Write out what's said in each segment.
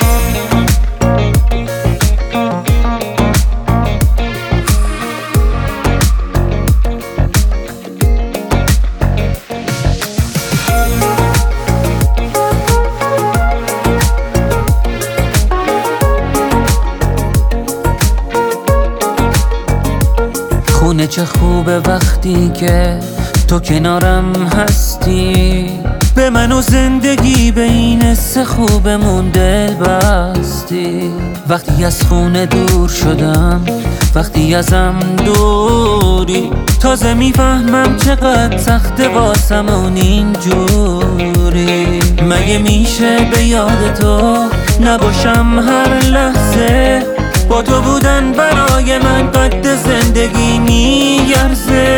خونه چه خوبه وقتی که تو کنارم هستی، به من و زندگی به این حس خوبمون دل بستی. وقتی از خونه دور شدم، وقتی ازم دوری، تازه میفهمم چقدر سخته واسمون اینجوری. مگه میشه به یاد تو نباشم هر لحظه؟ با تو بودن برای من قد زندگی میارزه.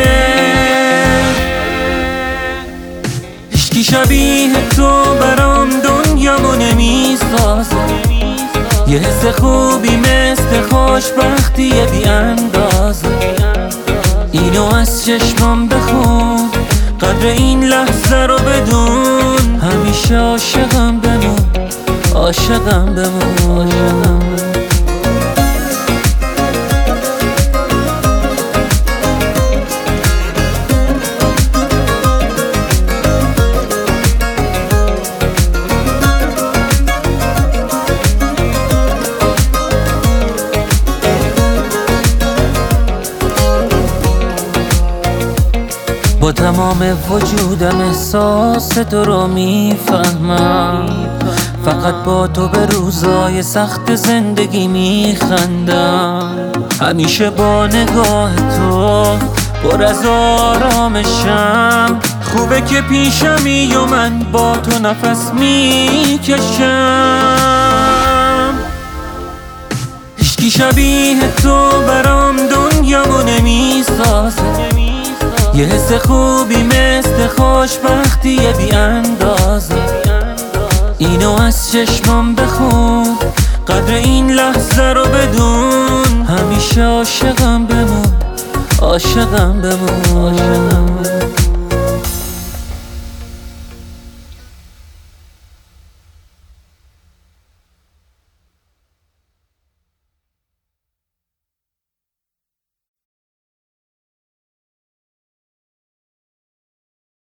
هیچکی شبیه تو برام دنیامو نمیسازه. یه حس خوبی مثل خوشبختی بی اندازه. اینو از چشمام بخون، قدر این لحظه رو بدون. همیشه عاشقم بمون، عاشقم بمون. با تمام وجودم احساس تو رو میفهمم. فقط با تو به روزای سخت زندگی میخندم. همیشه با نگاه تو پر از آرامشم. خوبه که پیشمی و من با تو نفس میکشم. هیچکی شبیه تو برام دنیامو نمیسازه. یه حس خوبی مثل خوشبختی بی اندازه. اینو از چشمام بخون، قدر این لحظه رو بدون. همیشه عاشقم بمون، عاشقم بمون.